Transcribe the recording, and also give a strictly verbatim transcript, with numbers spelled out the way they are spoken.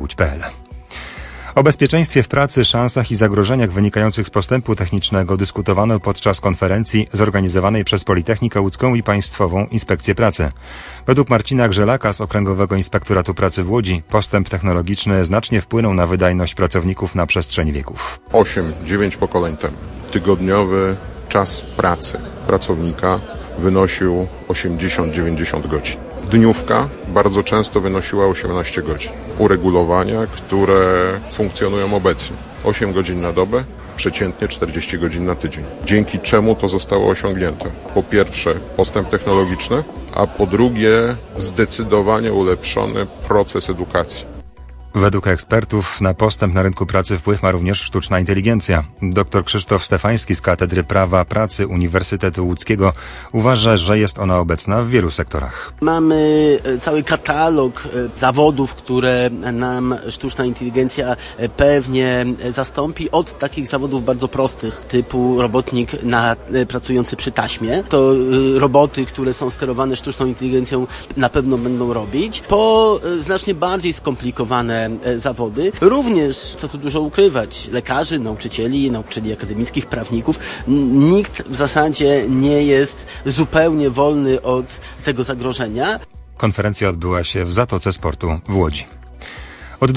łódź kropka pe el. O bezpieczeństwie w pracy, szansach i zagrożeniach wynikających z postępu technicznego dyskutowano podczas konferencji zorganizowanej przez Politechnikę Łódzką i Państwową Inspekcję Pracy. Według Marcina Grzelaka z Okręgowego Inspektoratu Pracy w Łodzi postęp technologiczny znacznie wpłynął na wydajność pracowników na przestrzeni wieków. osiem dziewięć pokoleń temu tygodniowy czas pracy pracownika wynosił osiemdziesiąt do dziewięćdziesięciu godzin. Dniówka bardzo często wynosiła osiemnaście godzin. Uregulowania, które funkcjonują obecnie. osiem godzin na dobę, przeciętnie czterdzieści godzin na tydzień. Dzięki czemu to zostało osiągnięte? Po pierwsze postęp technologiczny, a po drugie zdecydowanie ulepszony proces edukacji. Według ekspertów na postęp na rynku pracy wpływ ma również sztuczna inteligencja. Doktor Krzysztof Stefański z Katedry Prawa Pracy Uniwersytetu Łódzkiego uważa, że jest ona obecna w wielu sektorach. Mamy cały katalog zawodów, które nam sztuczna inteligencja pewnie zastąpi, od takich zawodów bardzo prostych, typu robotnik na, pracujący przy taśmie. To roboty, które są sterowane sztuczną inteligencją, na pewno będą robić, po znacznie bardziej skomplikowane zawody. Również, co tu dużo ukrywać, lekarzy, nauczycieli, nauczycieli akademickich, prawników. Nikt w zasadzie nie jest zupełnie wolny od tego zagrożenia. Konferencja odbyła się w Zatoce Sportu w Łodzi.